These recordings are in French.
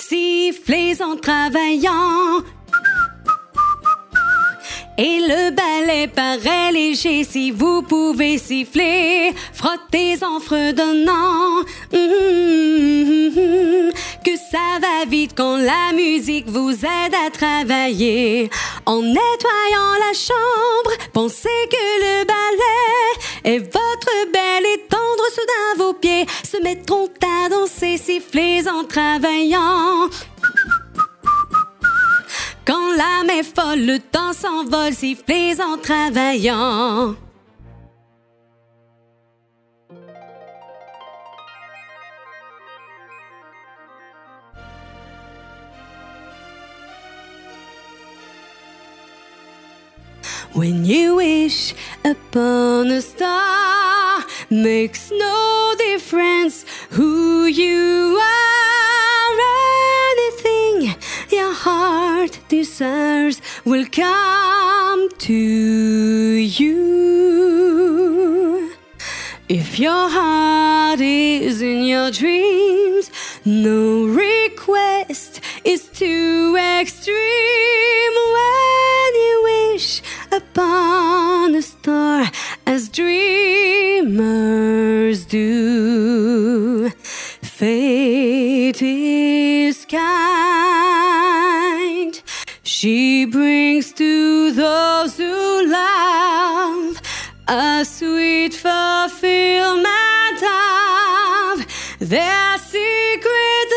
Sifflez en travaillant. Et le balai paraît léger si vous pouvez siffler. Frottez en fredonnant. Que ça va vite quand la musique vous aide à travailler. En nettoyant la chambre, pensez que le balai est votre belle et tendre soudain vos pieds se mettront à danser. Sifflez en travaillant. Quand l'âme est folle, le temps s'envole, sifflez en travaillant. When you wish upon a star, makes no difference who you are. Anything your heart desires will come to you. If your heart is in your dreams, no request is too extreme. When you wish upon a star as dreamers do, fate is kind. She brings to those who love a sweet fulfillment of their secret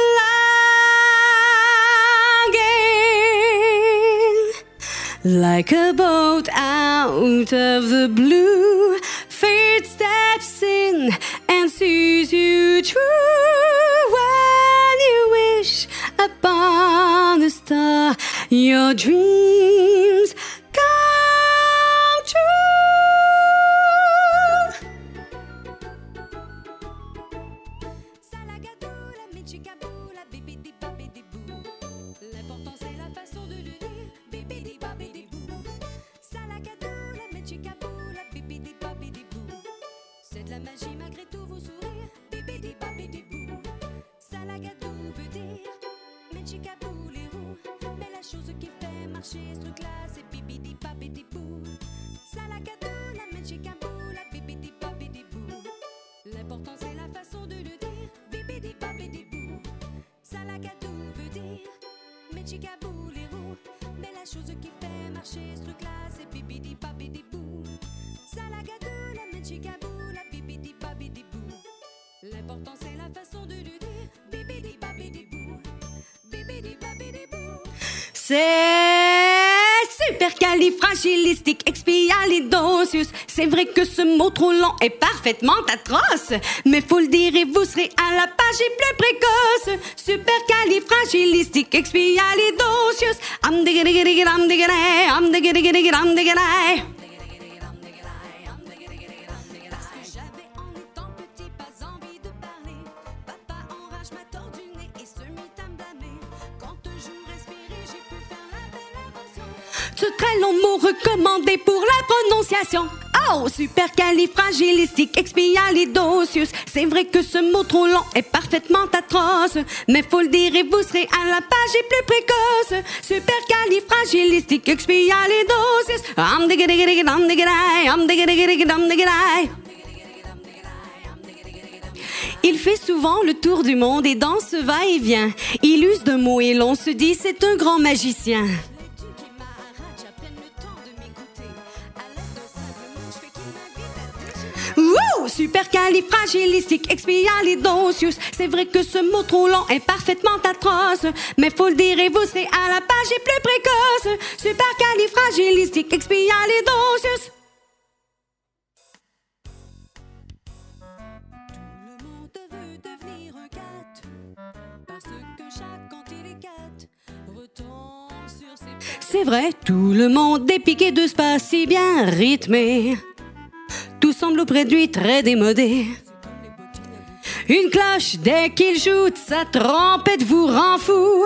longing. Like a boat out of the blue, fate steps in and sees you true. When you wish upon a star, your dreams come true. Salagadoula, michikaboula, bibidi babidi boo. L'important c'est la façon de le dire, bibidi babidi boo. Salagadoula, michikaboula, bibidi babidi boo. C'est de la magie malgré tous vos sourires, bibidi babidi boo. Salagadou veut dire michikabou les roues, mais la chose qui fait marcher ce truc-là c'est bibidi babidi boo. Salagadou, la michikabou, la bibidi babidi boo. L'important c'est la façon de le dire, bibidi babidi boo. Salagadou veut dire michikabou les roues, mais la chose qui fait marcher ce truc-là c'est bibidi babidi boo. Salagadou, la michikabou, la bibidi babidi boo. L'important c'est la façon de le dire, bibidi babidi boo. Bibidi babidi boo. C'est supercalifragilisticexpialidocious. C'est vrai que ce mot trop long est parfaitement atroce, mais faut le dire et vous serez à la page et plus précoce. Supercalifragilisticexpialidocious. Am digga am digga am digga am digga. Ce très long mot recommandé pour la prononciation. Oh, supercalifragilisticexpialidocious. C'est vrai que ce mot trop long est parfaitement atroce, mais faut le dire et vous serez à la page et plus précoce. Supercalifragilisticexpialidocious. Am digga am digga am digga. Il fait souvent le tour du monde et dans ce va-et-vient, il use de mots et l'on se dit c'est un grand magicien. Wouh! Supercalifragilisticexpialidocious. C'est vrai que ce mot trop long est parfaitement atroce, mais faut le dire et vous serez à la page et plus précoce. Supercalifragilisticexpialidocious. C'est vrai, tout le monde est piqué de ce pas si bien rythmé. Tout semble auprès de lui très démodé. Une cloche, dès qu'il joue, sa trompette vous rend fou.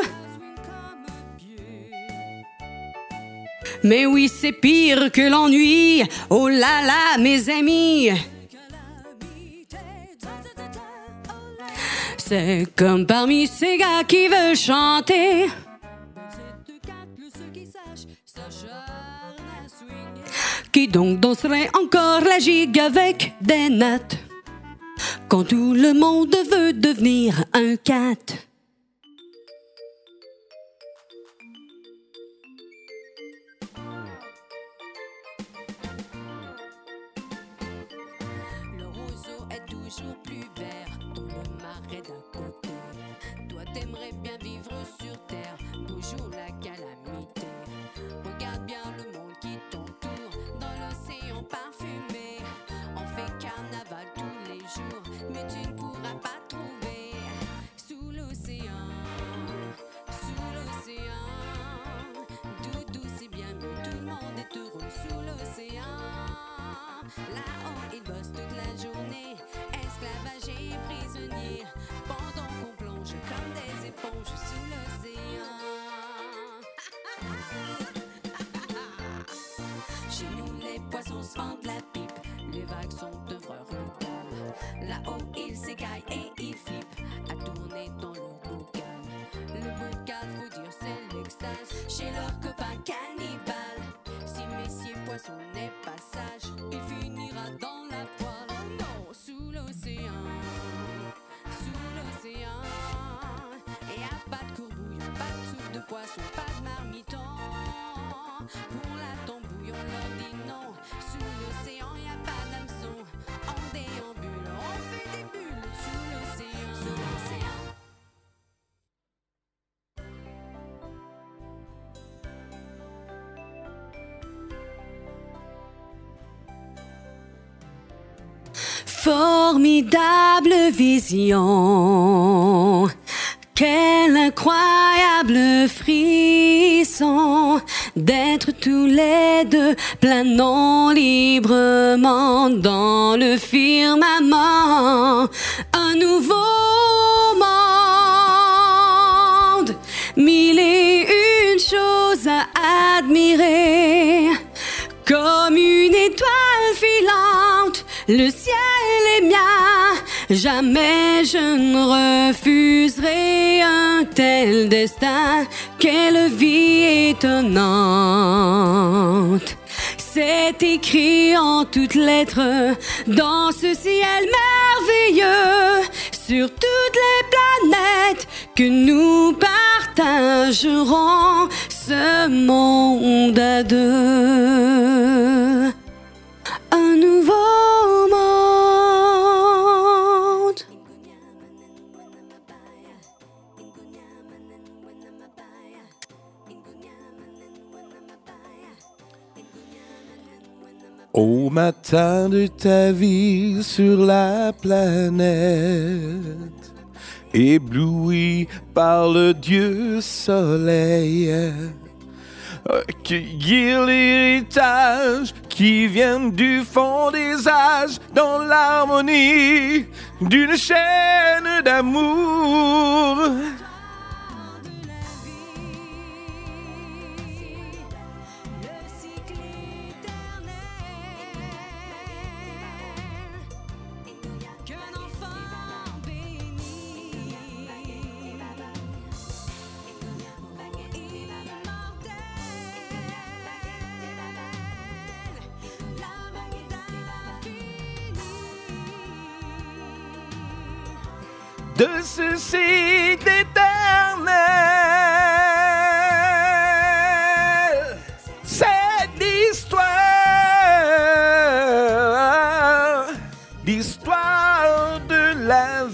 Mais oui, c'est pire que l'ennui. Oh là là, mes amis. C'est comme parmi ces gars qui veulent chanter. Qui donc danserait encore la gigue avec des nattes quand tout le monde veut devenir un cat? Le roseau est toujours plus vert dans le marais d'à côté. Toi t'aimerais bien vivre sur terre, toujours la calamité. Regarde bien le monde qui t'entoure dans l'océan parfumé. On fait carnaval tous les jours, mais tu ne pourras pas trouver sous l'océan, doudou c'est bien mieux, tout le monde est heureux sous l'océan. Là-haut ils bossent toute la journée, esclavagés et prisonniers, pendant qu'on plonge comme des éponges sous l'océan. Chez nous les poissons se fendent la pipe, les vagues sont d'œuvreurs brutales. Là-haut ils s'écaillent et ils flippent à tourner dans leur bocal. Le bocal, faut dire, c'est l'extase chez leurs copains cannibales. Si messieurs poisson n'est pas sage, il finira dans la poêle. Oh non, sous l'océan, et y'a pas de courbouillon, pas de soupe de poisson, pas de marmiton. Pour la tambouille on leur dit non, sous l'océan y'a pas d'hameçon. On déambule, on fait des bulles sous l'océan, sous l'océan. Formidable vision, quel incroyable frisson d'être tous les deux planant librement dans le firmament. Un nouveau monde, mille et une choses à admirer, comme une étoile filante. Le ciel est mien, jamais je ne refuserai un tel destin. Quelle vie étonnante! C'est écrit en toutes lettres dans ce ciel merveilleux, sur toutes les planètes que nous partagerons ce monde à deux. Un nouveau monde. Au matin de ta vie sur la planète, ébloui par le Dieu soleil, cueillir l'héritage qui vient du fond des âges dans l'harmonie d'une chaîne d'amour. De ce cycle éternel, c'est l'histoire de la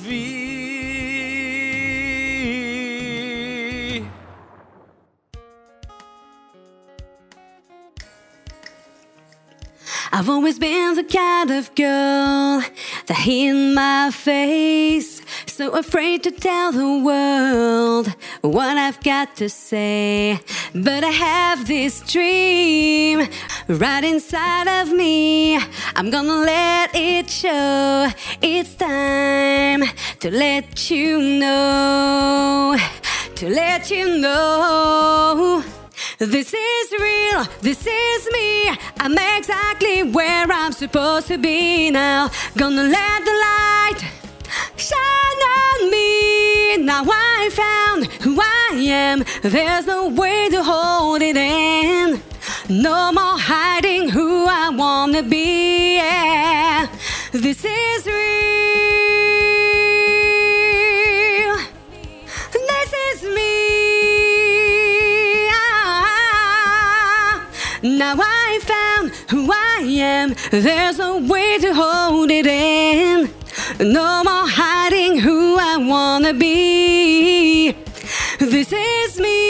vie. I've always been the kind of girl that hid my face, so afraid to tell the world what I've got to say. But I have this dream right inside of me. I'm gonna let it show. It's time to let you know, to let you know. This is real, this is me. I'm exactly where I'm supposed to be now. Gonna let the light shine on me. Now I found who I am. There's no way to hold it in. No more hiding who I wanna be. Yeah. This is real. This is me. Now I found who I am. There's no way to hold it in. No more hiding who I wanna be. This is me.